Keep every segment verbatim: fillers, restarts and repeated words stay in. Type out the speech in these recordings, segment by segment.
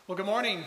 Well, good morning.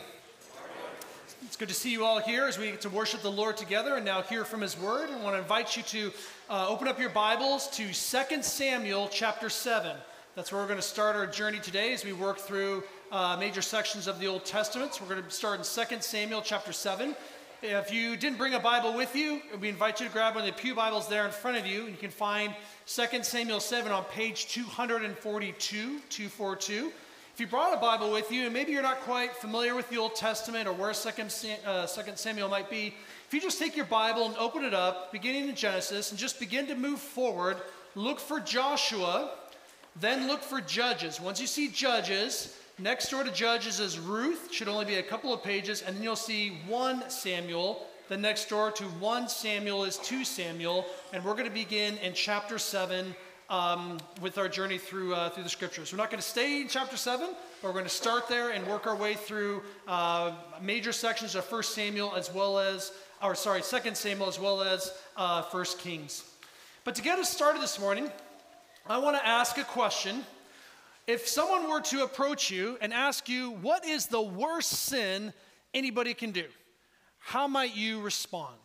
It's good to see you all here as we get to worship the Lord together and now hear from His Word. I want to invite you to uh, open up your Bibles to Second Samuel chapter seven. That's where we're going to start our journey today as we work through uh, major sections of the Old Testament. So we're going to start in Second Samuel chapter seven. If you didn't bring a Bible with you, we invite you to grab one of the pew Bibles there in front of you. And you can find Second Samuel seven on page two forty-two, two forty-two. If you brought a Bible with you, and maybe you're not quite familiar with the Old Testament or where Second Samuel might be, if you just take your Bible and open it up, beginning in Genesis, and just begin to move forward, look for Joshua, then look for Judges. Once you see Judges, next door to Judges is Ruth, should only be a couple of pages, and then you'll see First Samuel. Then next door to First Samuel is Second Samuel, and we're going to begin in chapter seven um, with our journey through uh, through the Scriptures. We're not going to stay in chapter seven, but we're going to start there and work our way through uh, major sections of First Samuel as well as, or sorry, Second Samuel as well as uh, First Kings. But to get us started this morning, I want to ask a question. If someone were to approach you and ask you, what is the worst sin anybody can do? How might you respond?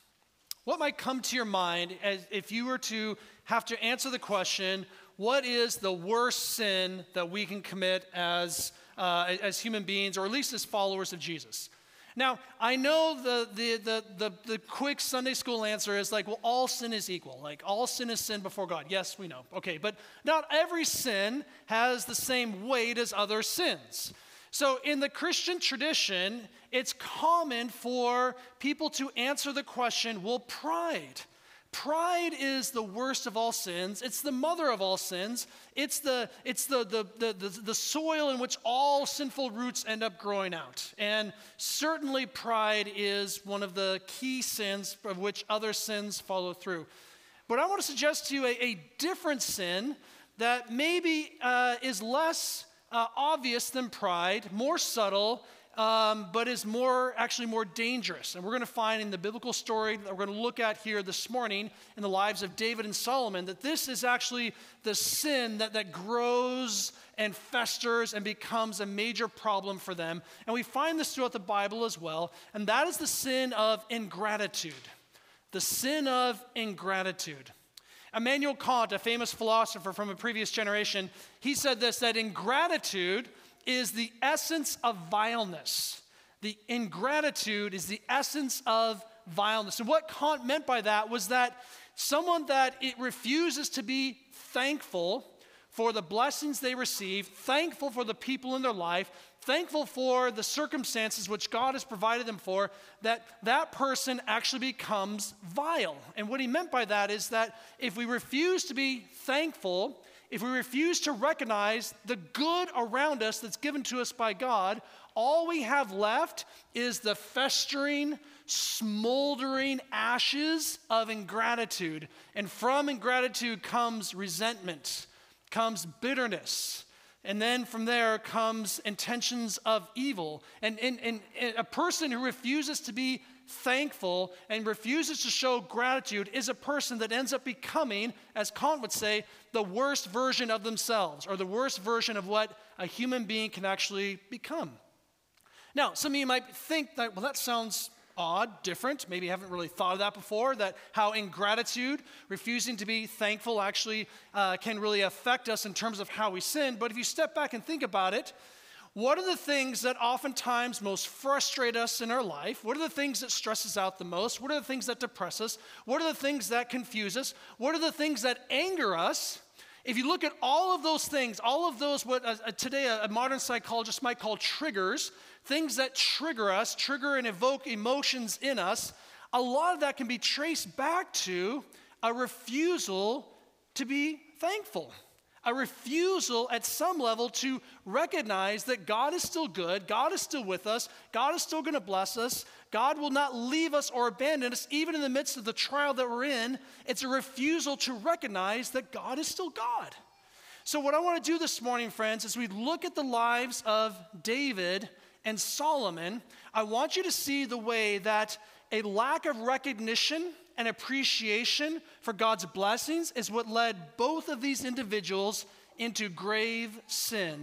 What might come to your mind as if you were to have to answer the question, what is the worst sin that we can commit as, uh, as human beings, or at least as followers of Jesus? Now, I know the, the, the, the, the quick Sunday school answer is like, well, all sin is equal. Like, all sin is sin before God. Yes, we know. Okay, but not every sin has the same weight as other sins. So in the Christian tradition, it's common for people to answer the question, well, pride. Pride is the worst of all sins. It's the mother of all sins. It's the, it's the, the, the, the, the soil in which all sinful roots end up growing out. And certainly pride is one of the key sins of which other sins follow through. But I want to suggest to you a, a different sin that maybe uh, is less uh, obvious than pride, more subtle, Um, but is more, actually more dangerous. And we're going to find in the biblical story that we're going to look at here this morning in the lives of David and Solomon, that this is actually the sin that, that grows and festers and becomes a major problem for them. And we find this throughout the Bible as well, and that is the sin of ingratitude. The sin of ingratitude. Immanuel Kant, a famous philosopher from a previous generation, he said this, that ingratitude is the essence of vileness. The ingratitude is the essence of vileness. And what Kant meant by that was that someone that it refuses to be thankful for the blessings they receive, thankful for the people in their life, thankful for the circumstances which God has provided them for, that that person actually becomes vile. And what he meant by that is that if we refuse to be thankful, if we refuse to recognize the good around us that's given to us by God, all we have left is the festering, smoldering ashes of ingratitude. And from ingratitude comes resentment, comes bitterness. And then from there comes intentions of evil. And, and, and, and a person who refuses to be thankful and refuses to show gratitude is a person that ends up becoming, as Kant would say, the worst version of themselves, or the worst version of what a human being can actually become. Now, some of you might think that, well, that sounds odd, different. Maybe you haven't really thought of that before, that how ingratitude, refusing to be thankful, actually uh, can really affect us in terms of how we sin. But if you step back and think about it, what are the things that oftentimes most frustrate us in our life? What are the things that stress us out the most? What are the things that depress us? What are the things that confuse us? What are the things that anger us? If you look at all of those things, all of those, what uh, today a, a modern psychologist might call triggers, things that trigger us, trigger and evoke emotions in us, a lot of that can be traced back to a refusal to be thankful. A refusal at some level to recognize that God is still good, God is still with us, God is still going to bless us, God will not leave us or abandon us even in the midst of the trial that we're in. It's a refusal to recognize that God is still God. So what I want to do this morning, friends, is we look at the lives of David and Solomon. I want you to see the way that a lack of recognition and appreciation for God's blessings is what led both of these individuals into grave sin.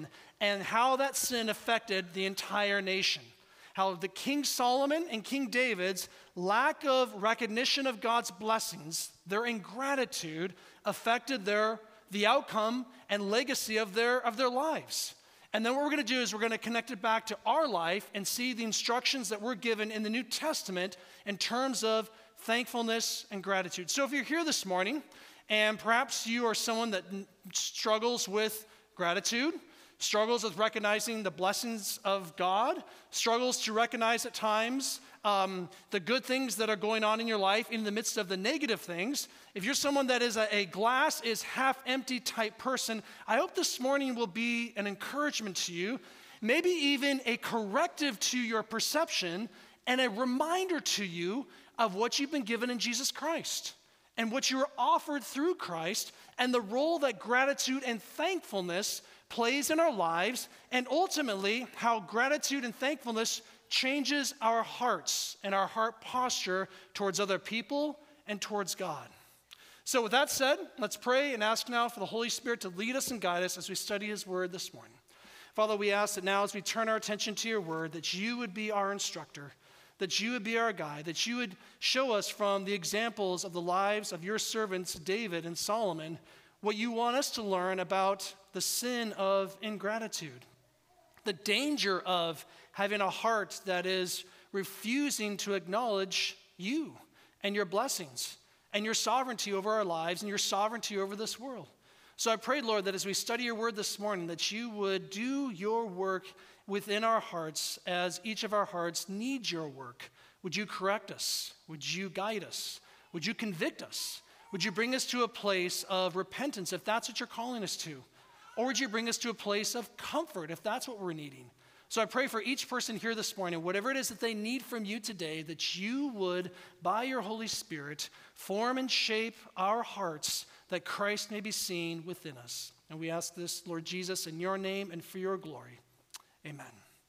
and how that sin affected the entire nation. How the King Solomon and King David's lack of recognition of God's blessings, their ingratitude, affected their the outcome and legacy of their of their lives. And then what we're going to do is we're going to connect it back to our life and see the instructions that we're given in the New Testament in terms of thankfulness and gratitude. So if you're here this morning and perhaps you are someone that struggles with gratitude, struggles with recognizing the blessings of God, struggles to recognize at times um, the good things that are going on in your life in the midst of the negative things. If you're someone that is a, a glass is half empty type person, I hope this morning will be an encouragement to you, maybe even a corrective to your perception and a reminder to you of what you've been given in Jesus Christ and what you were offered through Christ and the role that gratitude and thankfulness plays in our lives, and ultimately how gratitude and thankfulness changes our hearts and our heart posture towards other people and towards God. So with that said, let's pray and ask now for the Holy Spirit to lead us and guide us as we study his word this morning. Father, we ask that now as we turn our attention to your word, that you would be our instructor, that you would be our guide, that you would show us from the examples of the lives of your servants David and Solomon what you want us to learn about the sin of ingratitude, the danger of having a heart that is refusing to acknowledge you and your blessings and your sovereignty over our lives and your sovereignty over this world. So I pray, Lord, that as we study your word this morning, that you would do your work within our hearts as each of our hearts needs your work. Would you correct us? Would you guide us? Would you convict us? Would you bring us to a place of repentance if that's what you're calling us to? Or would you bring us to a place of comfort if that's what we're needing? So I pray for each person here this morning, whatever it is that they need from you today, that you would, by your Holy Spirit, form and shape our hearts that Christ may be seen within us. And we ask this, Lord Jesus, in your name and for your glory. Amen.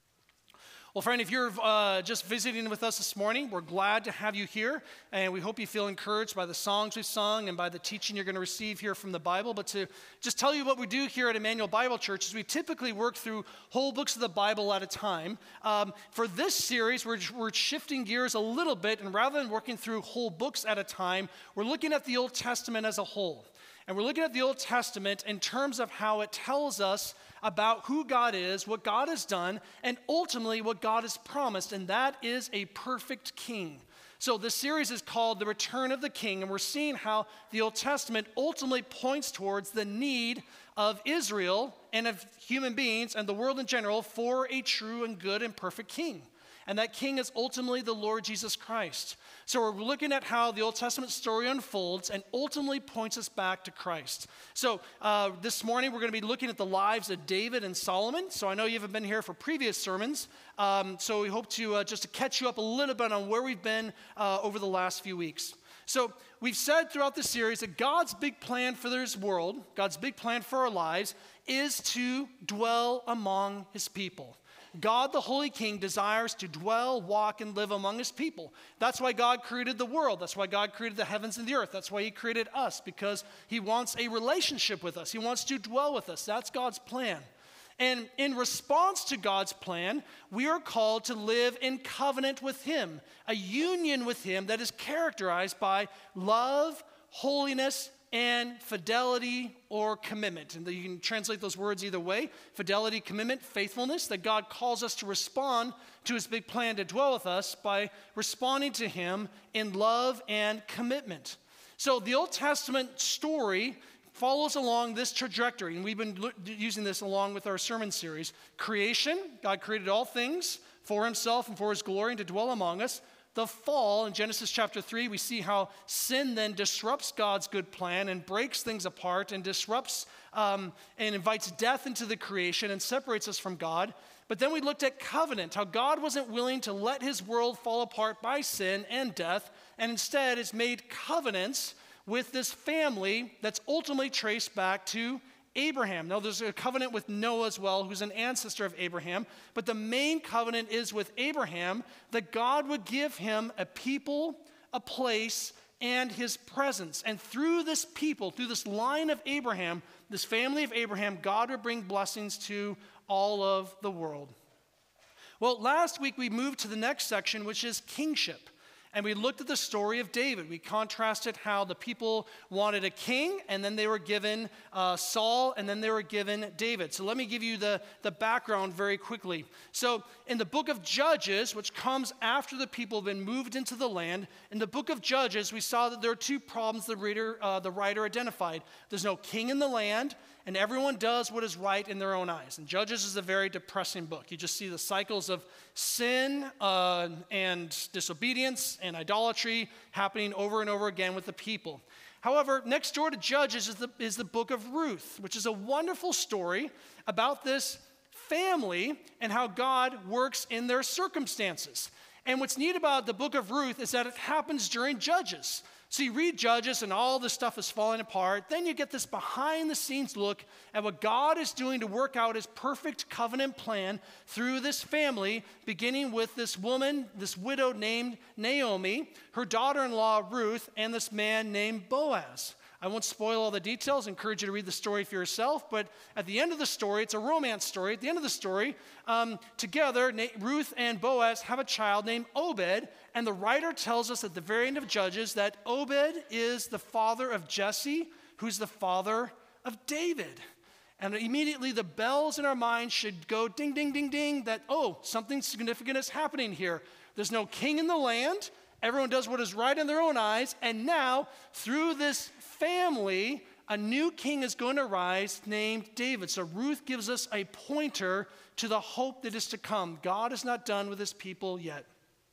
Well, friend, if you're uh, just visiting with us this morning, we're glad to have you here, and we hope you feel encouraged by the songs we've sung and by the teaching you're going to receive here from the Bible. But to just tell you what we do here at Emmanuel Bible Church is we typically work through whole books of the Bible at a time. Um, for this series, we're, we're shifting gears a little bit, and rather than working through whole books at a time, we're looking at the Old Testament as a whole. And we're looking at the Old Testament in terms of how it tells us about who God is, what God has done, and ultimately what God has promised, and that is a perfect king. So this series is called The Return of the King, and we're seeing how the Old Testament ultimately points towards the need of Israel and of human beings and the world in general for a true and good and perfect king. And that king is ultimately the Lord Jesus Christ. So we're looking at how the Old Testament story unfolds and ultimately points us back to Christ. So uh, this morning we're going to be looking at the lives of David and Solomon. So I know you haven't been here for previous sermons. Um, so we hope to uh, just to catch you up a little bit on where we've been uh, over the last few weeks. So we've said throughout this series that God's big plan for this world, God's big plan for our lives, is to dwell among his people. God, the Holy King, desires to dwell, walk, and live among his people. That's why God created the world. That's why God created the heavens and the earth. That's why he created us, because he wants a relationship with us. He wants to dwell with us. That's God's plan. And in response to God's plan, we are called to live in covenant with him, a union with him that is characterized by love, holiness, and fidelity or commitment. And you can translate those words either way. Fidelity, commitment, faithfulness, that God calls us to respond to his big plan to dwell with us by responding to him in love and commitment. So the Old Testament story follows along this trajectory, and we've been lo- using this along with our sermon series. Creation, God created all things for himself and for his glory and to dwell among us. The fall, in Genesis chapter three, we see how sin then disrupts God's good plan and breaks things apart and disrupts um, and invites death into the creation and separates us from God. But then we looked at covenant, how God wasn't willing to let his world fall apart by sin and death, and instead has made covenants with this family that's ultimately traced back to Abraham. Now, there's a covenant with Noah as well, who's an ancestor of Abraham, but the main covenant is with Abraham that God would give him a people, a place, and his presence. And through this people, through this line of Abraham, this family of Abraham, God would bring blessings to all of the world. Well, last week we moved to the next section, which is kingship. And we looked at the story of David. We contrasted how the people wanted a king, and then they were given uh, Saul, and then they were given David. So let me give you the, the background very quickly. So in the book of Judges, which comes after the people have been moved into the land, in the book of Judges, we saw that there are two problems the reader, uh, the writer identified. There's no king in the land, and everyone does what is right in their own eyes. And Judges is a very depressing book. You just see the cycles of sin uh, and disobedience and idolatry happening over and over again with the people. However, next door to Judges is the, is the book of Ruth, which is a wonderful story about this family and how God works in their circumstances. And what's neat about the book of Ruth is that it happens during Judges. So you read Judges and all this stuff is falling apart. Then you get this behind-the-scenes look at what God is doing to work out his perfect covenant plan through this family, beginning with this woman, this widow named Naomi, her daughter-in-law Ruth, and this man named Boaz. I won't spoil all the details. I encourage you to read the story for yourself. But at the end of the story, it's a romance story. At the end of the story, um, together, Na- Ruth and Boaz have a child named Obed. And the writer tells us at the very end of Judges that Obed is the father of Jesse, who's the father of David. And immediately the bells in our minds should go ding, ding, ding, ding, that, oh, something significant is happening here. There's no king in the land. Everyone does what is right in their own eyes. And now, through this family, a new king is going to rise named David. So Ruth gives us a pointer to the hope that is to come. God is not done with his people yet.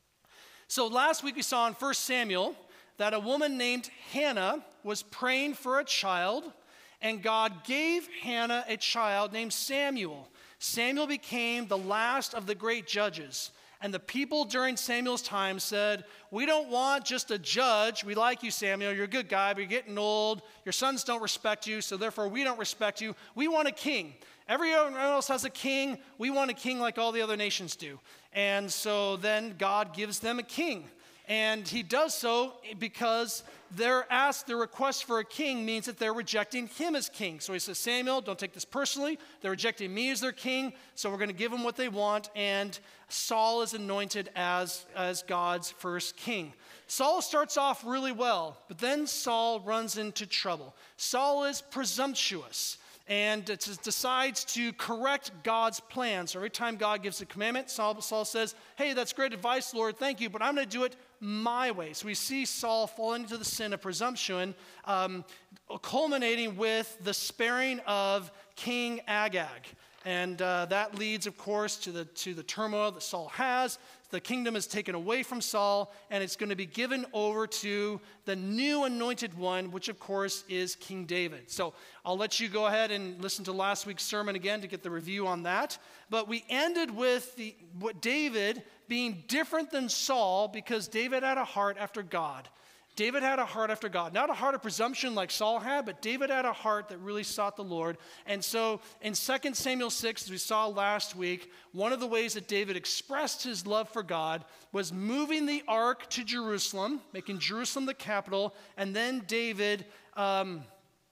So last week we saw in First Samuel that a woman named Hannah was praying for a child, and God gave Hannah a child named Samuel. Samuel became the last of the great judges. And the people during Samuel's time said, we don't want just a judge. We like you, Samuel. You're a good guy, but you're getting old. Your sons don't respect you, so therefore we don't respect you. We want a king. Everyone else has a king. We want a king like all the other nations do. And so then God gives them a king. And he does so because their ask, their request for a king means that they're rejecting him as king. So he says, Samuel, don't take this personally. They're rejecting me as their king, so we're going to give them what they want. And Saul is anointed as, as God's first king. Saul starts off really well, but then Saul runs into trouble. Saul is presumptuous and it decides to correct God's plan. So every time God gives a commandment, Saul, Saul says, hey, that's great advice, Lord, thank you, but I'm going to do it my way. So we see Saul falling into the sin of presumption, um, culminating with the sparing of King Agag. And uh, that leads, of course, to the, to the turmoil that Saul has. The kingdom is taken away from Saul, and it's going to be given over to the new anointed one, which, of course, is King David. So I'll let you go ahead and listen to last week's sermon again to get the review on that. But we ended with the, what David being different than Saul because David had a heart after God. David had a heart after God. Not a heart of presumption like Saul had, but David had a heart that really sought the Lord. And so in Second Samuel six, as we saw last week, one of the ways that David expressed his love for God was moving the ark to Jerusalem, making Jerusalem the capital, and then David um,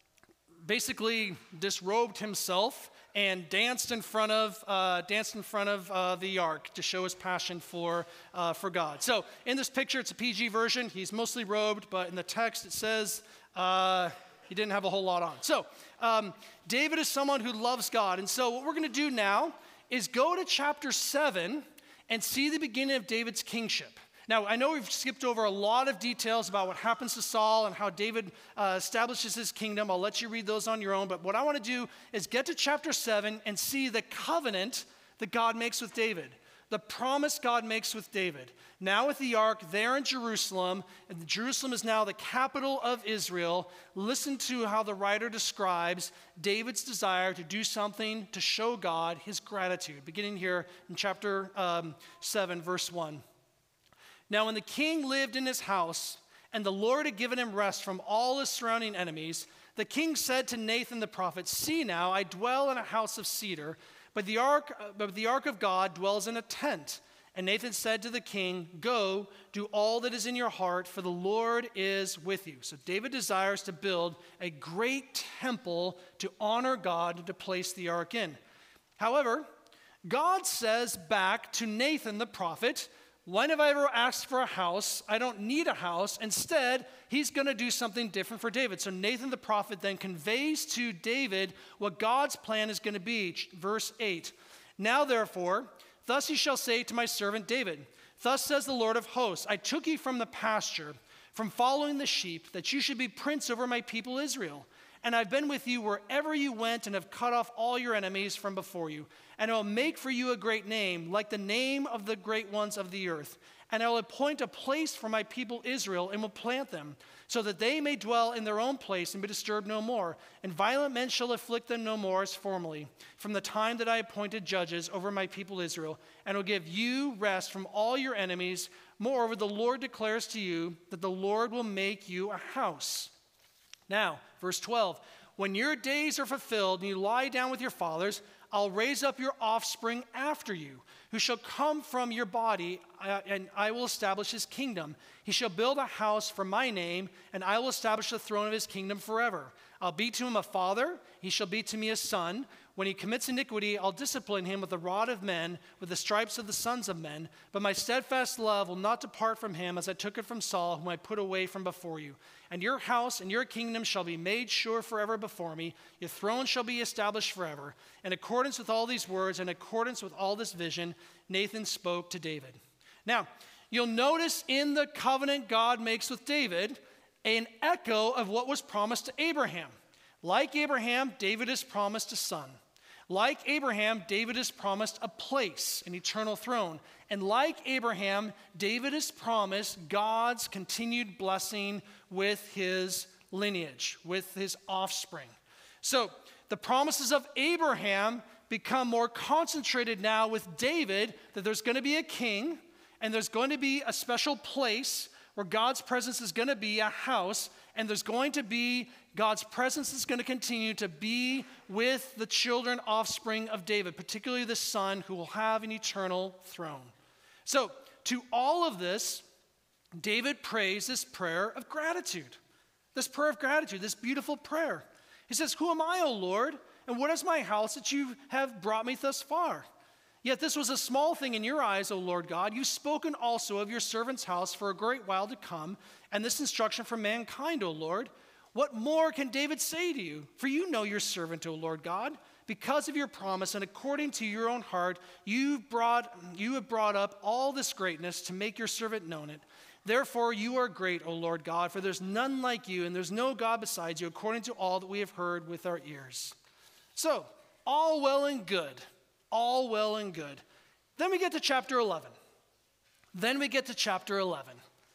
basically disrobed himself and danced in front of uh, danced in front of uh, the ark to show his passion for uh, for God. So in this picture, it's a P G version. He's mostly robed, but in the text it says uh, he didn't have a whole lot on. So um, David is someone who loves God, and so what we're going to do now is go to chapter seven and see the beginning of David's kingship. Now, I know we've skipped over a lot of details about what happens to Saul and how David uh, establishes his kingdom. I'll let you read those on your own. But what I want to do is get to chapter seven and see the covenant that God makes with David, the promise God makes with David. Now with the ark there in Jerusalem, and Jerusalem is now the capital of Israel. Listen to how the writer describes David's desire to do something to show God his gratitude, beginning here in chapter um, seven, verse one. Now, when the king lived in his house, and the Lord had given him rest from all his surrounding enemies, the king said to Nathan the prophet, see now, I dwell in a house of cedar, but the ark, but the ark of God dwells in a tent. And Nathan said to the king, go, do all that is in your heart, for the Lord is with you. So David desires to build a great temple to honor God and to place the ark in. However, God says back to Nathan the prophet, when have I ever asked for a house? I don't need a house. Instead, he's going to do something different for David. So Nathan the prophet then conveys to David what God's plan is going to be. Verse eight, now therefore, thus you shall say to my servant David, thus says the Lord of hosts, I took you from the pasture, from following the sheep, that you should be prince over my people Israel. And I've been with you wherever you went and have cut off all your enemies from before you. And I will make for you a great name, like the name of the great ones of the earth. And I will appoint a place for my people Israel and will plant them, so that they may dwell in their own place and be disturbed no more. And violent men shall afflict them no more as formerly, from the time that I appointed judges over my people Israel. And will give you rest from all your enemies. Moreover, the Lord declares to you that the Lord will make you a house. Now, verse twelve, when your days are fulfilled and you lie down with your fathers, I'll raise up your offspring after you, who shall come from your body, uh, and I will establish his kingdom. He shall build a house for my name, and I will establish the throne of his kingdom forever. I'll be to him a father, he shall be to me a son. When he commits iniquity, I'll discipline him with the rod of men, with the stripes of the sons of men. But my steadfast love will not depart from him, as I took it from Saul, whom I put away from before you. And your house and your kingdom shall be made sure forever before me. Your throne shall be established forever. In accordance with all these words, in accordance with all this vision, Nathan spoke to David. Now, you'll notice in the covenant God makes with David an echo of what was promised to Abraham. Like Abraham, David is promised a son. Like Abraham, David is promised a place, an eternal throne. And like Abraham, David is promised God's continued blessing with his lineage, with his offspring. So the promises of Abraham become more concentrated now with David, that there's going to be a king, and there's going to be a special place where God's presence is going to be a house, and there's going to be God's presence is going to continue to be with the children, offspring of David, particularly the son who will have an eternal throne. So, to all of this, David prays this prayer of gratitude. This prayer of gratitude, this beautiful prayer. He says, who am I, O Lord, and what is my house that you have brought me thus far? Yet this was a small thing in your eyes, O Lord God. You've spoken also of your servant's house for a great while to come, and this instruction for mankind, O Lord. What more can David say to you? For you know your servant, O Lord God. Because of your promise and according to your own heart, you've brought, you have brought up all this greatness to make your servant known it. Therefore you are great, O Lord God, for there's none like you, and there's no God besides you, according to all that we have heard with our ears. So, all well and good. All well and good. Then we get to chapter eleven. Then we get to chapter eleven.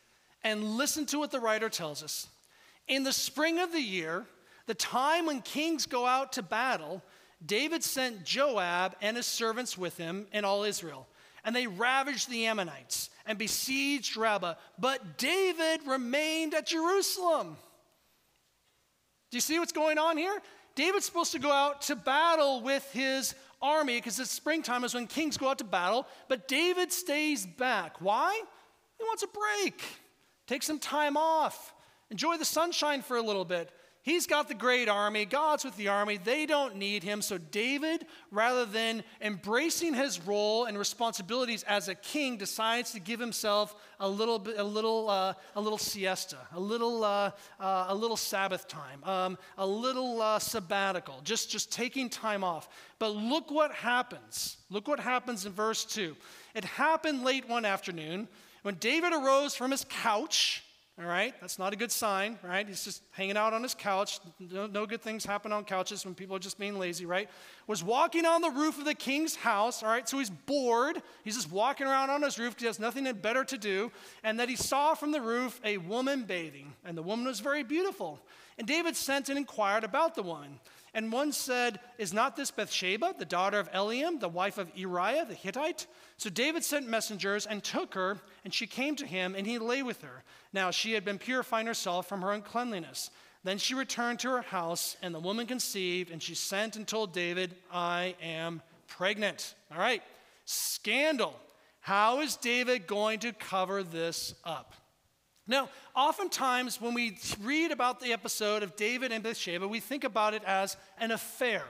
And listen to what the writer tells us. In the spring of the year, the time when kings go out to battle, David sent Joab and his servants with him and all Israel. And they ravaged the Ammonites and besieged Rabbah. But David remained at Jerusalem. Do you see what's going on here? David's supposed to go out to battle with his army, because it's springtime is when kings go out to battle, but David stays back. Why? He wants a break. Take some time off. Enjoy the sunshine for a little bit. He's got the great army. God's with the army. They don't need him. So David, rather than embracing his role and responsibilities as a king, decides to give himself a little bit, a little, uh, a little siesta, a little, uh, uh, a little Sabbath time, um, a little uh, sabbatical, just, just taking time off. But look what happens. Look what happens in verse two. It happened late one afternoon when David arose from his couch. All right, that's not a good sign, right? He's just hanging out on his couch. No, no good things happen on couches when people are just being lazy, right? Was walking on the roof of the king's house, all right? So he's bored. He's just walking around on his roof because he has nothing better to do. And that he saw from the roof a woman bathing, and the woman was very beautiful. And David sent and inquired about the woman. And one said, is not this Bathsheba, the daughter of Eliam, the wife of Uriah the Hittite? So David sent messengers and took her, and she came to him, and he lay with her. Now she had been purifying herself from her uncleanliness. Then she returned to her house, and the woman conceived, and she sent and told David, I am pregnant. All right, scandal. How is David going to cover this up? Now, oftentimes when we read about the episode of David and Bathsheba, we think about it as an affair.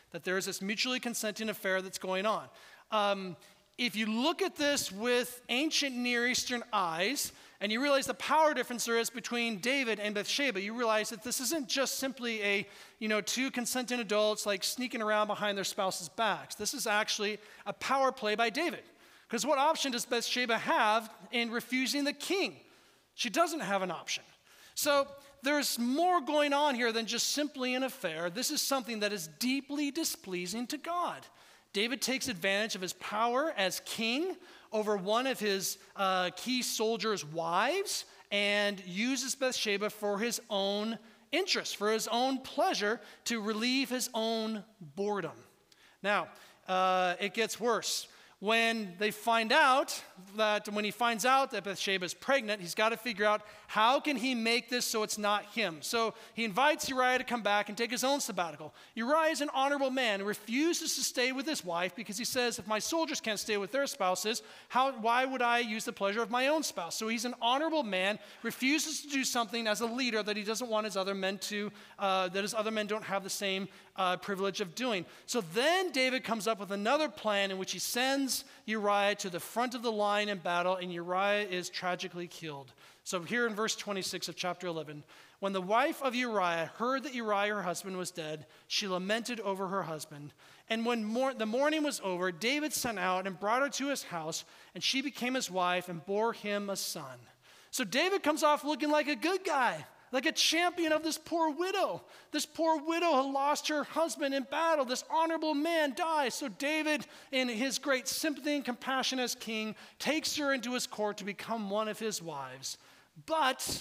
that there is this mutually consenting affair that's going on. Um, if you look at this with ancient Near Eastern eyes, and you realize the power difference there is between David and Bathsheba, you realize that this isn't just simply a, you know, two consenting adults like sneaking around behind their spouses' backs. This is actually a power play by David. Because what option does Bathsheba have in refusing the king? She doesn't have an option. So there's more going on here than just simply an affair. This is something that is deeply displeasing to God. David takes advantage of his power as king over one of his uh, key soldiers' wives and uses Bathsheba for his own interest, for his own pleasure, to relieve his own boredom. Now, uh, it gets worse. When they find out that, when he finds out that Bathsheba is pregnant, he's got to figure out how can he make this so it's not him. So he invites Uriah to come back and take his own sabbatical. Uriah is an honorable man who refuses to stay with his wife because he says, if my soldiers can't stay with their spouses, how, why would I use the pleasure of my own spouse? So he's an honorable man, refuses to do something as a leader that he doesn't want his other men to, uh, that his other men don't have the same uh, privilege of doing. So then David comes up with another plan in which he sends Uriah to the front of the line in battle, and Uriah is tragically killed. So here in verse twenty-six of chapter eleven, when the wife of Uriah heard that Uriah, her husband, was dead, she lamented over her husband. And when mor- the morning was over, David sent out and brought her to his house, and she became his wife and bore him a son. So David comes off looking like a good guy, like a champion of this poor widow. This poor widow who lost her husband in battle. This honorable man dies. So David, in his great sympathy and compassion as king, takes her into his court to become one of his wives. But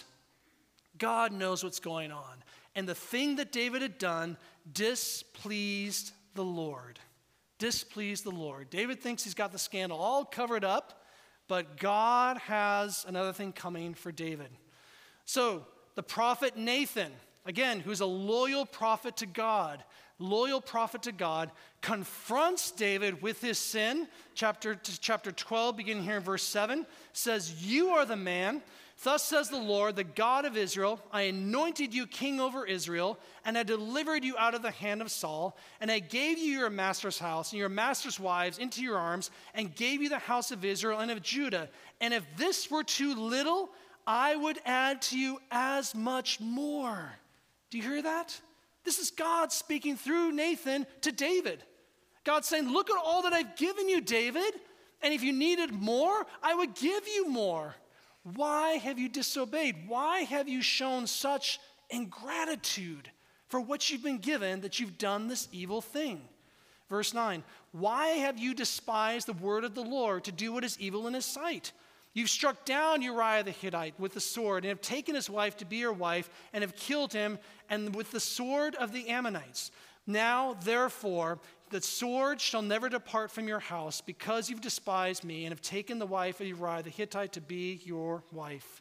God knows what's going on. And the thing that David had done displeased the Lord. Displeased the Lord. David thinks he's got the scandal all covered up, but God has another thing coming for David. So the prophet Nathan, again, who's a loyal prophet to God, loyal prophet to God, confronts David with his sin. Chapter, chapter twelve, beginning here in verse seven, says, "You are the man. Thus says the Lord, the God of Israel, I anointed you king over Israel, and I delivered you out of the hand of Saul, and I gave you your master's house and your master's wives into your arms, and gave you the house of Israel and of Judah. And if this were too little, I would add to you as much more." Do you hear that? This is God speaking through Nathan to David. God's saying, look at all that I've given you, David, and if you needed more, I would give you more. Why have you disobeyed? Why have you shown such ingratitude for what you've been given that you've done this evil thing? Verse nine, why have you despised the word of the Lord to do what is evil in his sight? You've struck down Uriah the Hittite with the sword and have taken his wife to be your wife and have killed him and with the sword of the Ammonites. Now, therefore, the sword shall never depart from your house because you've despised me and have taken the wife of Uriah the Hittite to be your wife.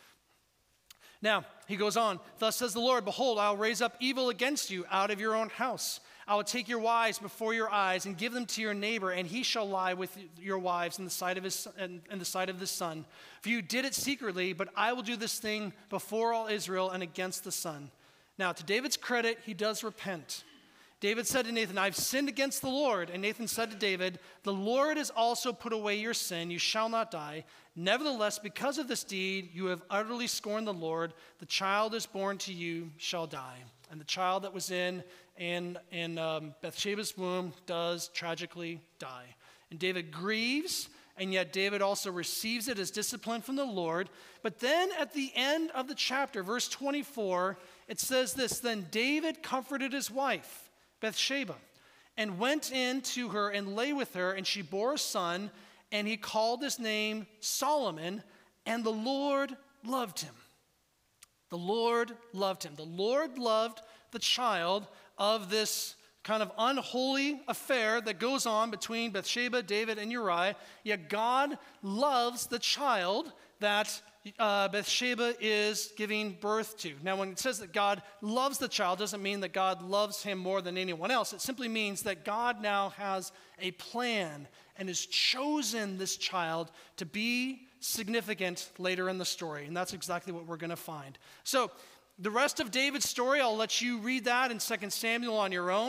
Now, he goes on, thus says the Lord, behold, I will raise up evil against you out of your own house. I will take your wives before your eyes and give them to your neighbor, and he shall lie with your wives in the sight of his in, in the sight of the son. For you did it secretly, but I will do this thing before all Israel and against the son. Now, to David's credit, he does repent. David said to Nathan, I've sinned against the Lord. And Nathan said to David, the Lord has also put away your sin. You shall not die. Nevertheless, because of this deed, you have utterly scorned the Lord. The child is born to you shall die. And the child that was in, in, in um, Bathsheba's womb does tragically die. And David grieves, and yet David also receives it as discipline from the Lord. But then at the end of the chapter, verse twenty-four, it says this, then David comforted his wife, Bathsheba, and went in to her and lay with her, and she bore a son, and he called his name Solomon, and the Lord loved him. The Lord loved him. The Lord loved the child of this kind of unholy affair that goes on between Bathsheba, David, and Uriah, yet God loves the child that Uh, Bathsheba is giving birth to. Now, when it says that God loves the child, doesn't mean that God loves him more than anyone else. It simply means that God now has a plan and has chosen this child to be significant later in the story. And that's exactly what we're going to find. So, the rest of David's story, I'll let you read that in Second Samuel on your own.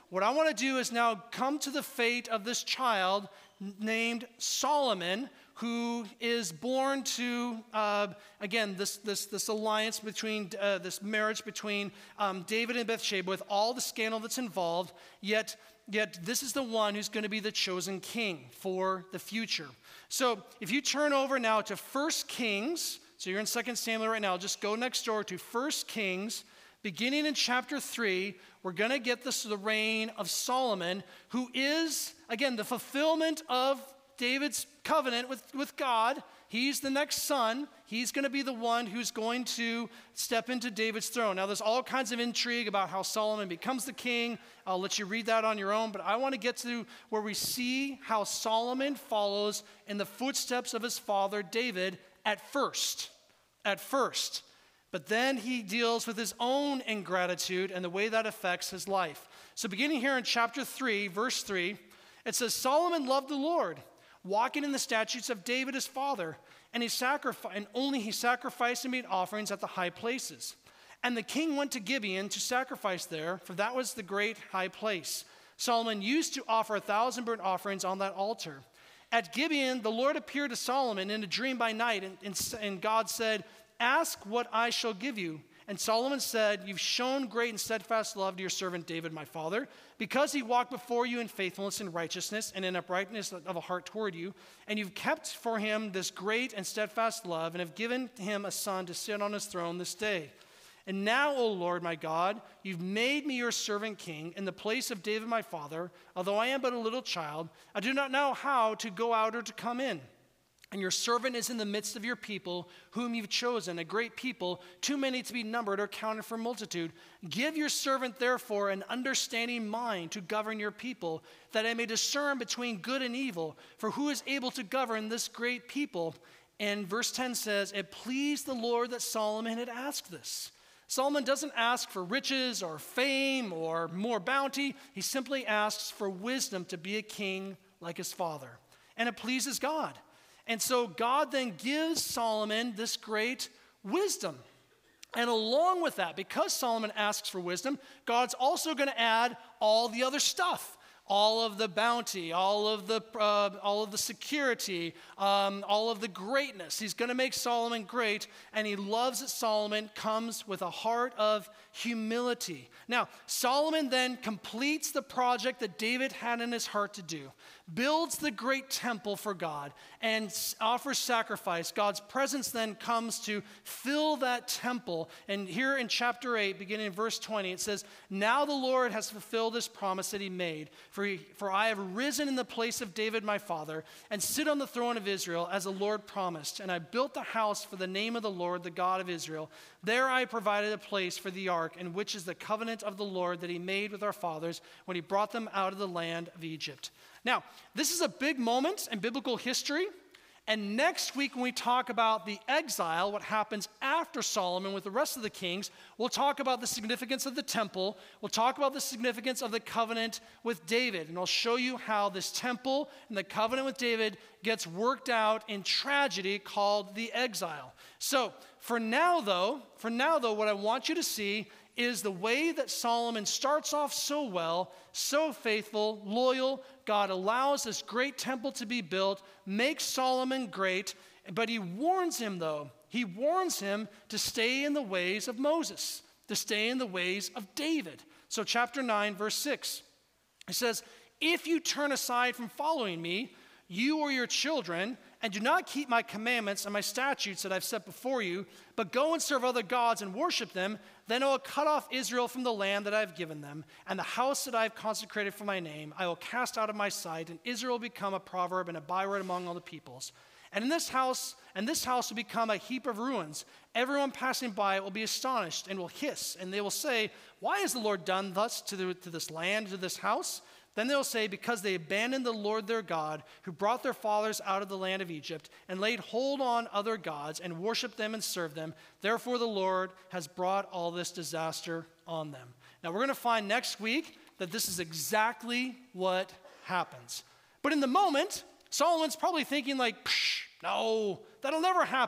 what I want to do is now come to the fate of this child named Solomon, who is born to, uh, again, this, this, this alliance between, uh, this marriage between um, David and Bathsheba with all the scandal that's involved, yet, yet this is the one who's going to be the chosen king for the future. So if you turn over now to First Kings, so you're in Second Samuel right now, just go next door to First Kings, beginning in chapter three, we're going to get this the reign of Solomon, who is, again, the fulfillment of David's covenant with, with God. He's the next son. He's going to be the one who's going to step into David's throne. Now, there's all kinds of intrigue about how Solomon becomes the king. I'll let you read that on your own, but I want to get to where we see how Solomon follows in the footsteps of his father David at first. At first. But then he deals with his own ingratitude and the way that affects his life. So beginning here in chapter three, verse three, it says, Solomon loved the Lord, walking in the statutes of David his father, and he sacrificed, and only he sacrificed and made offerings at the high places. And the king went to Gibeon to sacrifice there, for that was the great high place. Solomon used to offer a thousand burnt offerings on that altar. At Gibeon, the Lord appeared to Solomon in a dream by night, and, and, and God said, ask what I shall give you. And Solomon said, you've shown great and steadfast love to your servant David, my father, because he walked before you in faithfulness and righteousness and in uprightness of a heart toward you. And you've kept for him this great and steadfast love and have given him a son to sit on his throne this day. And now, O Lord, my God, you've made me your servant king in the place of David, my father. Although I am but a little child, I do not know how to go out or to come in. And your servant is in the midst of your people, whom you've chosen, a great people, too many to be numbered or counted for multitude. Give your servant, therefore, an understanding mind to govern your people, that I may discern between good and evil. For who is able to govern this great people? And verse ten says, it pleased the Lord that Solomon had asked this. Solomon doesn't ask for riches or fame or more bounty. He simply asks for wisdom to be a king like his father. And it pleases God. And so God then gives Solomon this great wisdom. And along with that, because Solomon asks for wisdom, God's also going to add all the other stuff. All of the bounty, all of the, uh, all of the security, um, all of the greatness. He's going to make Solomon great, and he loves that Solomon comes with a heart of humility. Now, Solomon then completes the project that David had in his heart to do, builds the great temple for God, and offers sacrifice. God's presence then comes to fill that temple. And here in chapter eight, beginning in verse twenty, it says, now the Lord has fulfilled his promise that he made. For, he, for I have risen in the place of David my father, and sit on the throne of Israel as the Lord promised. And I built the house for the name of the Lord, the God of Israel. There I provided a place for the ark, in which is the covenant of the Lord that he made with our fathers when he brought them out of the land of Egypt. Now, this is a big moment in biblical history. And next week, when we talk about the exile, what happens after Solomon with the rest of the kings, we'll talk about the significance of the temple. We'll talk about the significance of the covenant with David. And I'll show you how this temple and the covenant with David gets worked out in tragedy called the exile. So for now, though, for now, though, what I want you to see is the way that Solomon starts off so well, so faithful, loyal. God allows this great temple to be built, makes Solomon great, but he warns him, though. He warns him to stay in the ways of Moses, to stay in the ways of David. So chapter nine, verse six, it says, if you turn aside from following me, you or your children, and do not keep my commandments and my statutes that I've set before you, but go and serve other gods and worship them, then I will cut off Israel from the land that I have given them, and the house that I have consecrated for my name I will cast out of my sight, and Israel will become a proverb and a byword among all the peoples. And in this house, and this house will become a heap of ruins. Everyone passing by it will be astonished and will hiss, and they will say, why has the Lord done thus to, the, to this land, to this house? Then they'll say, because they abandoned the Lord their God, who brought their fathers out of the land of Egypt, and laid hold on other gods, and worshiped them and served them. Therefore the Lord has brought all this disaster on them. Now we're going to find next week that this is exactly what happens. But in the moment, Solomon's probably thinking like, psh, no, that'll never happen.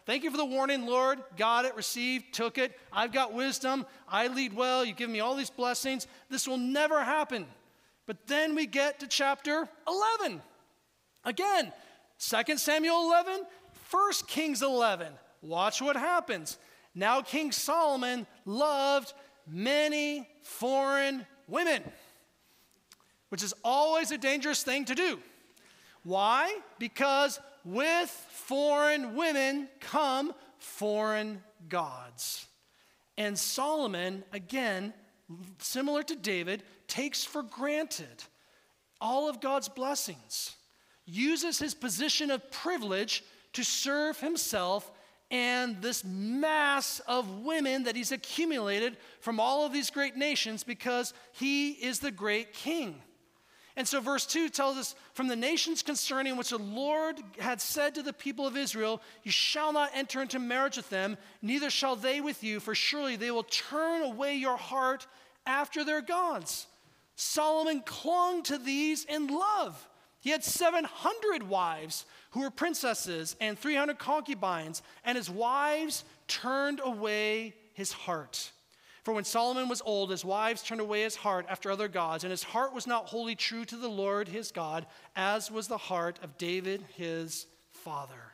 Thank you for the warning, Lord. Got it, received, took it. I've got wisdom. I lead well. You give me all these blessings. This will never happen. But then we get to chapter eleven. Again, Second Samuel eleven, First Kings eleven. Watch what happens. Now King Solomon loved many foreign women, which is always a dangerous thing to do. Why? Because with foreign women come foreign gods. And Solomon, again, similar to David, takes for granted all of God's blessings, uses his position of privilege to serve himself and this mass of women that he's accumulated from all of these great nations because he is the great king. And so verse two tells us, from the nations concerning which the Lord had said to the people of Israel, you shall not enter into marriage with them, neither shall they with you, for surely they will turn away your heart after their gods. Solomon clung to these in love. He had seven hundred wives who were princesses and three hundred concubines, and his wives turned away his heart. For when Solomon was old, his wives turned away his heart after other gods, and his heart was not wholly true to the Lord his God, as was the heart of David his father.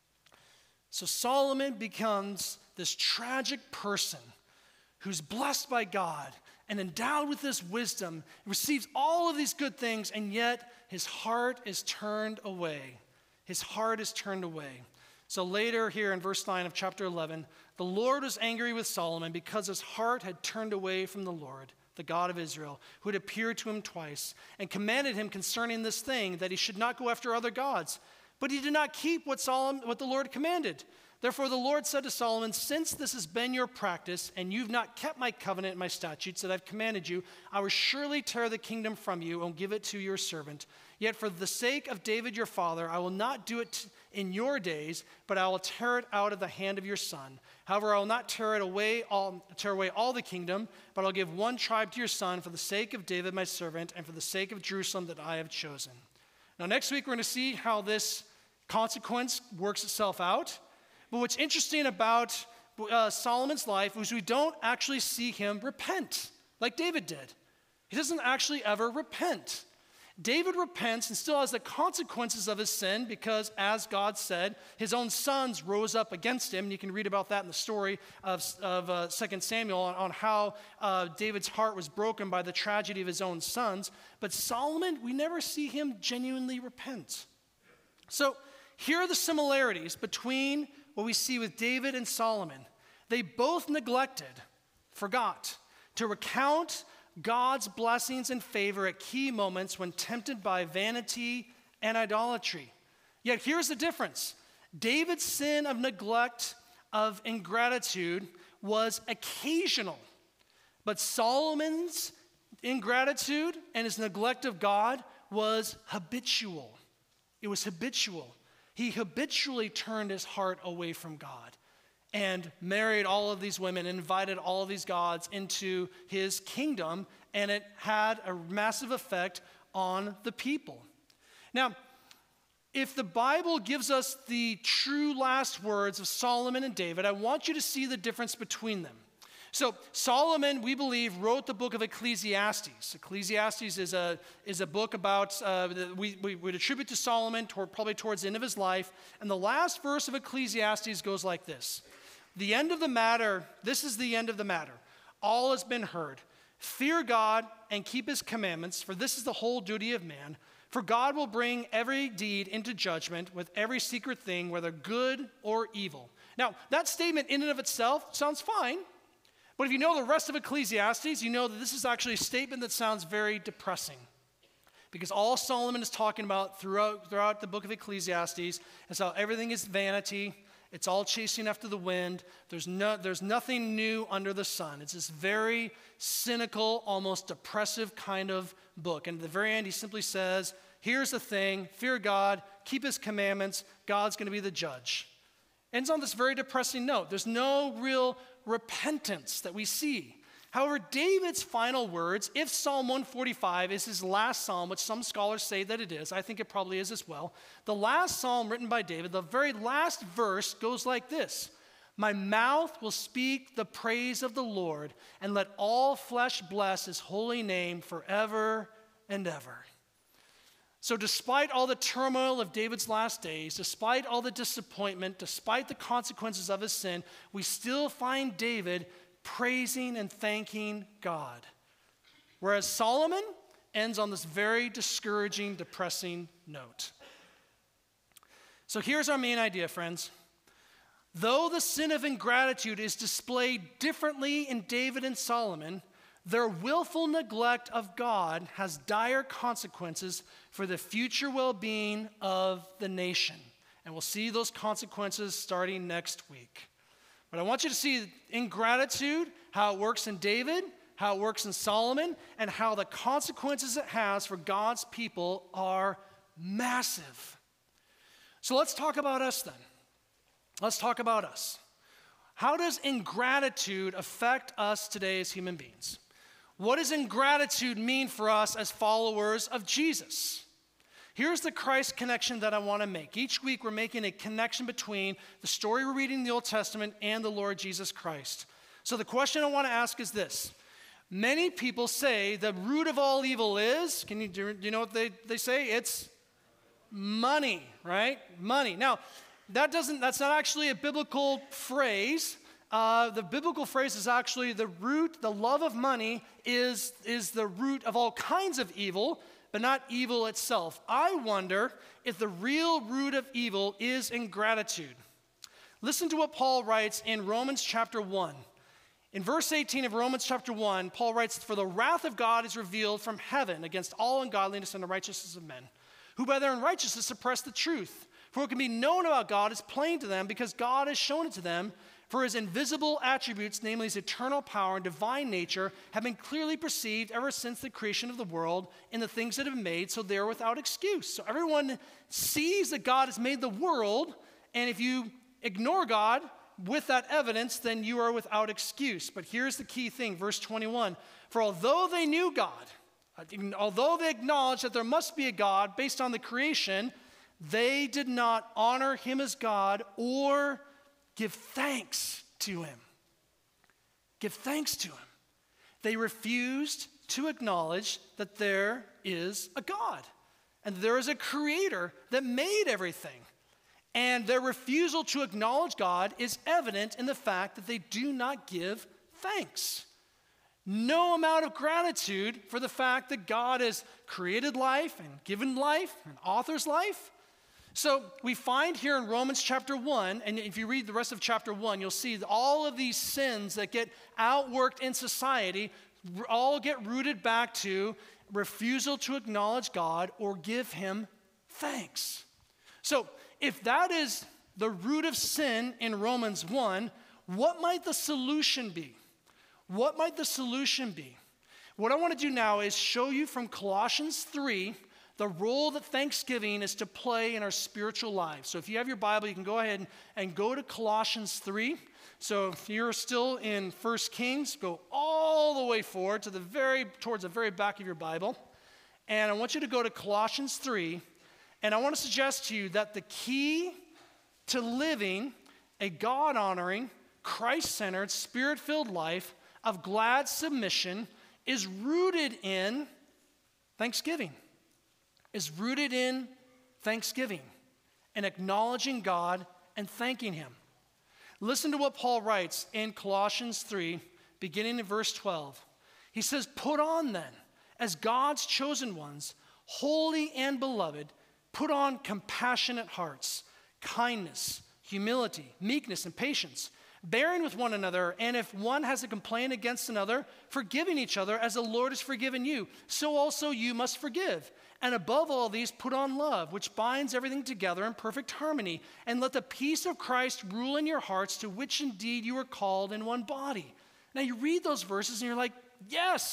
So Solomon becomes this tragic person who's blessed by God and endowed with this wisdom, receives all of these good things, and yet his heart is turned away. His heart is turned away. So later here in verse nine of chapter eleven, the Lord was angry with Solomon because his heart had turned away from the Lord, the God of Israel, who had appeared to him twice, and commanded him concerning this thing, that he should not go after other gods. But he did not keep what Solomon, what the Lord commanded. Therefore the Lord said to Solomon, since this has been your practice, and you've not kept my covenant and my statutes that I've commanded you, I will surely tear the kingdom from you and give it to your servant. Yet for the sake of David your father, I will not do it in your days, but I will tear it out of the hand of your son. However, I will not tear it away all, tear away all the kingdom, but I'll give one tribe to your son for the sake of David my servant, and for the sake of Jerusalem that I have chosen. Now next week we're going to see how this consequence works itself out. But what's interesting about uh, Solomon's life is we don't actually see him repent like David did. He doesn't actually ever repent. David repents and still has the consequences of his sin because, as God said, his own sons rose up against him. And you can read about that in the story of, of uh, Second Samuel on, on how uh, David's heart was broken by the tragedy of his own sons. But Solomon, we never see him genuinely repent. So here are the similarities between what we see with David and Solomon. They both neglected, forgot, to recount God's blessings and favor at key moments when tempted by vanity and idolatry. Yet here's the difference. David's sin of neglect, of ingratitude, was occasional. But Solomon's ingratitude and his neglect of God was habitual. It was habitual. He habitually turned his heart away from God and married all of these women and invited all of these gods into his kingdom, and it had a massive effect on the people. Now, if the Bible gives us the true last words of Solomon and David, I want you to see the difference between them. So Solomon, we believe, wrote the book of Ecclesiastes. Ecclesiastes is a, is a book about, uh, that we, we would attribute to Solomon toward, probably towards the end of his life. And the last verse of Ecclesiastes goes like this. The end of the matter, this is the end of the matter. All has been heard. Fear God and keep his commandments, for this is the whole duty of man. For God will bring every deed into judgment with every secret thing, whether good or evil. Now, that statement in and of itself sounds fine. But if you know the rest of Ecclesiastes, you know that this is actually a statement that sounds very depressing. Because all Solomon is talking about throughout, throughout the book of Ecclesiastes is how everything is vanity. It's all chasing after the wind. There's, no, there's nothing new under the sun. It's this very cynical, almost depressive kind of book. And at the very end, he simply says, here's the thing, fear God, keep his commandments, God's going to be the judge. Ends on this very depressing note. There's no real repentance that we see. However, David's final words, if Psalm one forty-five is his last psalm, which some scholars say that it is, I think it probably is as well, the last psalm written by David, the very last verse goes like this: "My mouth will speak the praise of the Lord, and let all flesh bless his holy name forever and ever." So despite all the turmoil of David's last days, despite all the disappointment, despite the consequences of his sin, we still find David praising and thanking God. Whereas Solomon ends on this very discouraging, depressing note. So here's our main idea, friends. Though the sin of ingratitude is displayed differently in David and Solomon, their willful neglect of God has dire consequences for the future well-being of the nation. And we'll see those consequences starting next week. But I want you to see ingratitude, how it works in David, how it works in Solomon, and how the consequences it has for God's people are massive. So let's talk about us then. Let's talk about us. How does ingratitude affect us today as human beings? What does ingratitude mean for us as followers of Jesus? Here's the Christ connection that I want to make. Each week we're making a connection between the story we're reading in the Old Testament and the Lord Jesus Christ. So the question I want to ask is this. Many people say the root of all evil is, can you, do you know what they, they say? It's money, right? Money. Now, that doesn't, that's not actually a biblical phrase. Uh, the biblical phrase is actually the root, the love of money is, is the root of all kinds of evil, but not evil itself. I wonder if the real root of evil is ingratitude. Listen to what Paul writes in Romans chapter one. In verse eighteen of Romans chapter one, Paul writes, "For the wrath of God is revealed from heaven against all ungodliness and unrighteousness of men, who by their unrighteousness suppress the truth. For what can be known about God is plain to them, because God has shown it to them. For his invisible attributes, namely his eternal power and divine nature, have been clearly perceived ever since the creation of the world in the things that have been made, so they are without excuse." So everyone sees that God has made the world, and if you ignore God with that evidence, then you are without excuse. But here's the key thing, verse twenty-one. "For although they knew God, although they acknowledged that there must be a God based on the creation, they did not honor him as God or give thanks to him." Give thanks to him. They refused to acknowledge that there is a God and there is a creator that made everything. And their refusal to acknowledge God is evident in the fact that they do not give thanks. No amount of gratitude for the fact that God has created life and given life and authors life. So we find here in Romans chapter one, and if you read the rest of chapter one, you'll see that all of these sins that get outworked in society all get rooted back to refusal to acknowledge God or give him thanks. So if that is the root of sin in Romans one, what might the solution be? What might the solution be? What I want to do now is show you from Colossians three the role that thanksgiving is to play in our spiritual lives. So if you have your Bible, you can go ahead and, and go to Colossians three. So if you're still in First Kings, go all the way forward to the very towards the very back of your Bible. And I want you to go to Colossians three. And I want to suggest to you that the key to living a God-honoring, Christ-centered, Spirit-filled life of glad submission is rooted in thanksgiving. Is rooted in thanksgiving and acknowledging God and thanking him. Listen to what Paul writes in Colossians three, beginning in verse twelve. He says, "Put on then, as God's chosen ones, holy and beloved, put on compassionate hearts, kindness, humility, meekness, and patience, bearing with one another, and if one has a complaint against another, forgiving each other as the Lord has forgiven you, so also you must forgive. And above all these, put on love, which binds everything together in perfect harmony. And let the peace of Christ rule in your hearts, to which indeed you are called in one body." Now you read those verses and you're like, yes,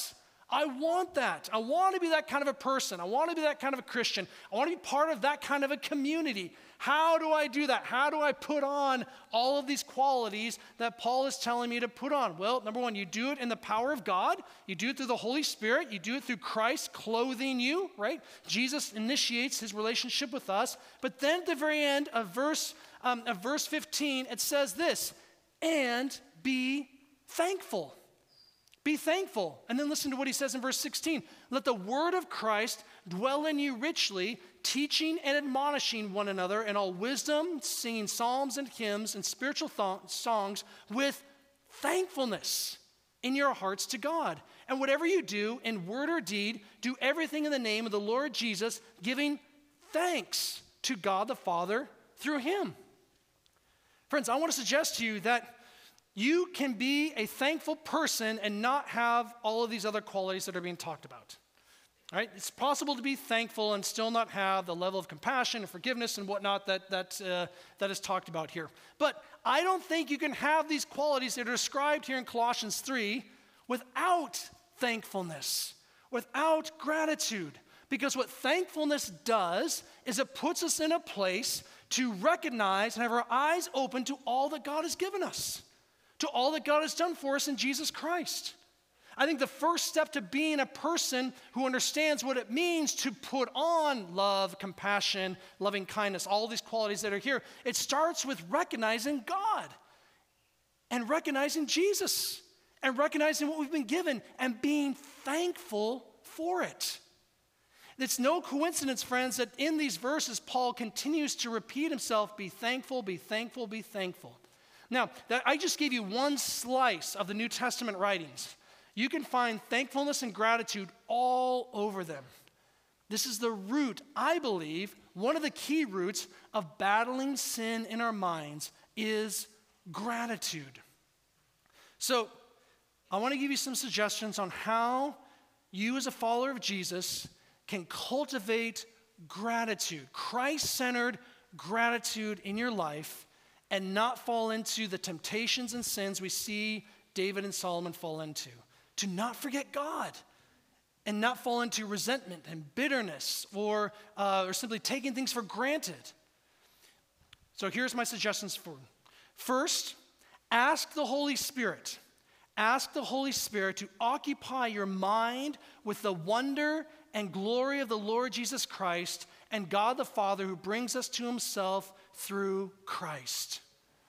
I want that. I want to be that kind of a person. I want to be that kind of a Christian. I want to be part of that kind of a community. How do I do that? How do I put on all of these qualities that Paul is telling me to put on? Well, number one, you do it in the power of God. You do it through the Holy Spirit. You do it through Christ clothing you, right? Jesus initiates his relationship with us. But then at the very end of verse, um, of verse fifteen, it says this, and be thankful. Be thankful. And then listen to what he says in verse sixteen. Let the word of Christ dwell in you richly, teaching and admonishing one another in all wisdom, singing psalms and hymns and spiritual th- songs with thankfulness in your hearts to God. And whatever you do in word or deed, do everything in the name of the Lord Jesus, giving thanks to God the Father through him. Friends, I want to suggest to you that you can be a thankful person and not have all of these other qualities that are being talked about. All right? It's possible to be thankful and still not have the level of compassion and forgiveness and whatnot that, that, uh, that is talked about here. But I don't think you can have these qualities that are described here in Colossians three without thankfulness, without gratitude. Because what thankfulness does is it puts us in a place to recognize and have our eyes open to all that God has given us, to all that God has done for us in Jesus Christ. I think the first step to being a person who understands what it means to put on love, compassion, loving kindness, all these qualities that are here, it starts with recognizing God and recognizing Jesus and recognizing what we've been given and being thankful for it. It's no coincidence, friends, that in these verses, Paul continues to repeat himself, be thankful, be thankful, be thankful. Now, that, I just gave you one slice of the New Testament writings. You can find thankfulness and gratitude all over them. This is the root, I believe, one of the key roots of battling sin in our minds is gratitude. So, I want to give you some suggestions on how you as a follower of Jesus can cultivate gratitude, Christ-centered gratitude in your life, and not fall into the temptations and sins we see David and Solomon fall into. To not forget God and not fall into resentment and bitterness or, uh, or simply taking things for granted. So here's my suggestions for you. First, ask the Holy Spirit. Ask the Holy Spirit to occupy your mind with the wonder and glory of the Lord Jesus Christ and God the Father who brings us to himself through Christ.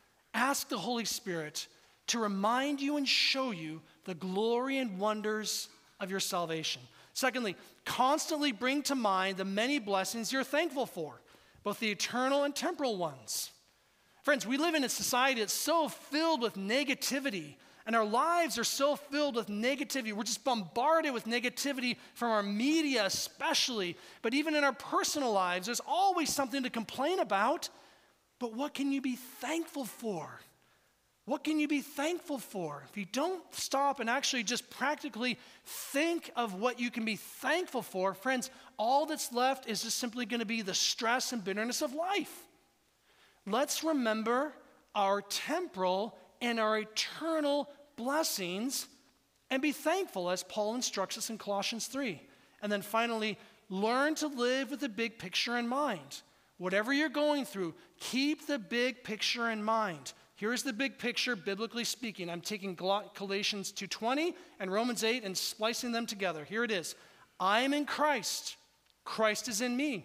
Ask the Holy Spirit to remind you and show you the glory and wonders of your salvation. Secondly, constantly bring to mind the many blessings you're thankful for, both the eternal and temporal ones. Friends, we live in a society that's so filled with negativity, and our lives are so filled with negativity. We're just bombarded with negativity from our media especially, but even in our personal lives, there's always something to complain about. But what can you be thankful for? What can you be thankful for? If you don't stop and actually just practically think of what you can be thankful for, friends, all that's left is just simply going to be the stress and bitterness of life. Let's remember our temporal and our eternal blessings and be thankful as Paul instructs us in Colossians three. And then finally, learn to live with the big picture in mind. Whatever you're going through, keep the big picture in mind. Here's the big picture, biblically speaking. I'm taking Galatians two twenty and Romans eight and splicing them together. Here it is. I am in Christ. Christ is in me.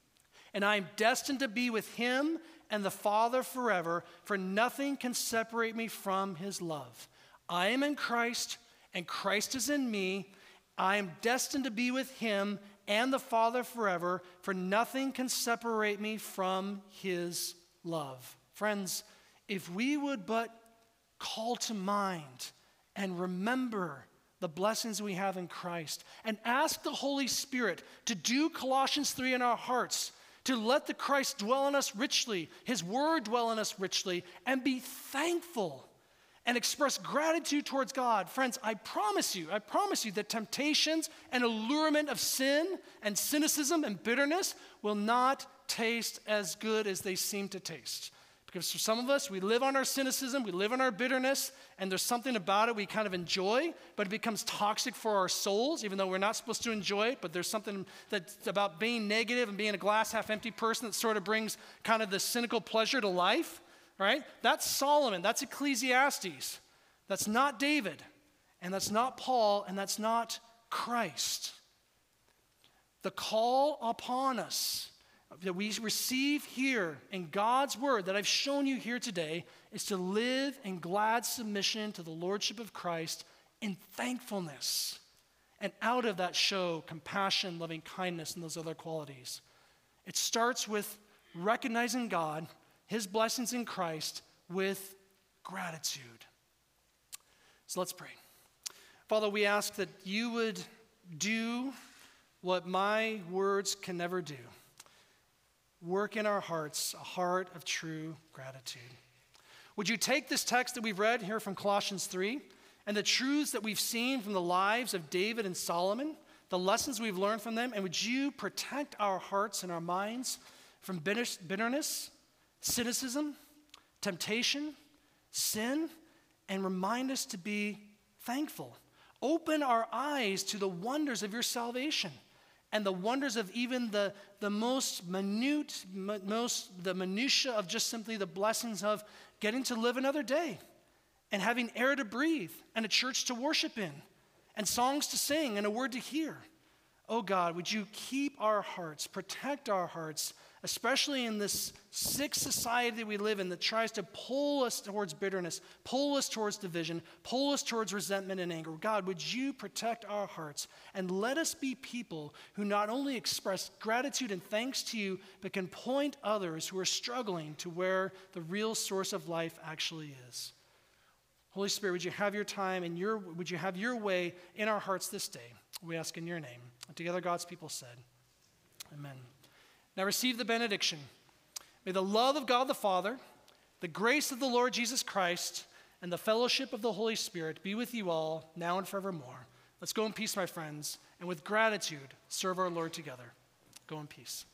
And I am destined to be with him and the Father forever, for nothing can separate me from his love. I am in Christ, and Christ is in me. I am destined to be with him and the Father forever, for nothing can separate me from his love. Friends, if we would but call to mind and remember the blessings we have in Christ and ask the Holy Spirit to do Colossians three in our hearts, to let the Christ dwell in us richly, his word dwell in us richly, and be thankful and express gratitude towards God. Friends, I promise you, I promise you that temptations and allurement of sin and cynicism and bitterness will not taste as good as they seem to taste. Because for some of us, we live on our cynicism, we live on our bitterness, and there's something about it we kind of enjoy, but it becomes toxic for our souls, even though we're not supposed to enjoy it. But there's something that's about being negative and being a glass half empty person that sort of brings kind of the cynical pleasure to life, right? That's Solomon, that's Ecclesiastes. That's not David, and that's not Paul, and that's not Christ. The call upon us that we receive here in God's word that I've shown you here today is to live in glad submission to the lordship of Christ in thankfulness. And out of that show compassion, loving kindness, and those other qualities. It starts with recognizing God, his blessings in Christ, with gratitude. So let's pray. Father, we ask that you would do what my words can never do. Work in our hearts a heart of true gratitude. Would you take this text that we've read here from Colossians three and the truths that we've seen from the lives of David and Solomon, the lessons we've learned from them, and would you protect our hearts and our minds from bitterness, cynicism, temptation, sin, and remind us to be thankful. Open our eyes to the wonders of your salvation. And the wonders of even the, the most minute, most the minutia of just simply the blessings of getting to live another day and having air to breathe and a church to worship in and songs to sing and a word to hear. Oh God, would you keep our hearts, protect our hearts, especially in this sick society that we live in that tries to pull us towards bitterness, pull us towards division, pull us towards resentment and anger. God, would you protect our hearts and let us be people who not only express gratitude and thanks to you, but can point others who are struggling to where the real source of life actually is. Holy Spirit, would you have your time and your, would you have your way in our hearts this day? We ask in your name. And together God's people said, amen. Now receive the benediction. May the love of God the Father, the grace of the Lord Jesus Christ, and the fellowship of the Holy Spirit be with you all now and forevermore. Let's go in peace, my friends, and with gratitude serve our Lord together. Go in peace.